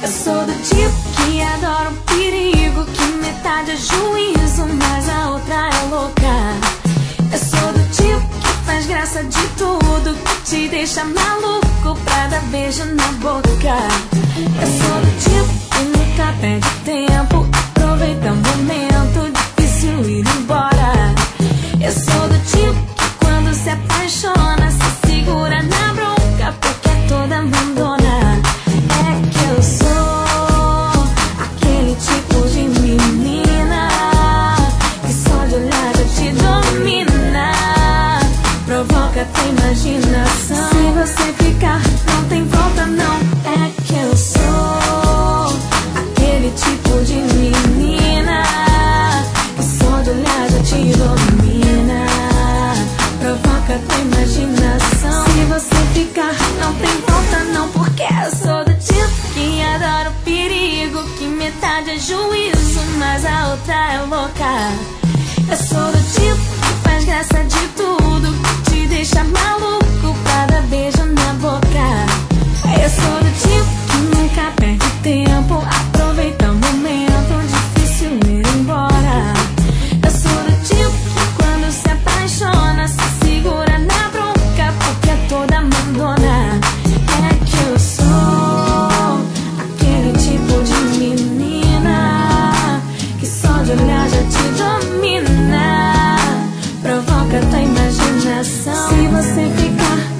Eu sou do tipo que adora um perigo, que metade é juízo, mas a outra é louca. Eu sou do tipo que faz graça de tudo, que te deixa maluco pra dar beijo na boca. Eu sou do tipo que nunca perde tempo, aproveita o momento, difícil ir embora. Eu sou do tipo que quando se apaixona se segura na bronca, porque é toda mandona. É que eu sou aquele tipo de menina que só de olhar já te domina, provoca a tua imaginação. Se você ficar, não tem volta não. É que eu sou aquele tipo de menina que só de olhar já te domina, provoca a tua imaginação. Se você ficar, não tem volta não, porque eu sou do tipo que adora o perigo, que metade é juízo, mas a outra é louca. Eu sou do tipo que faz graça de tudo, que te deixa maluco pra dar beijo na boca. Eu sou do tipo que nunca perde tempo, aproveita o momento, difícil ir embora. Eu sou do tipo que quando se apaixona se segura na bronca, porque é toda mandona. É que eu sou aquele tipo de menina que só de olhar já te domina, provoca a tua imaginação. Se você ficar,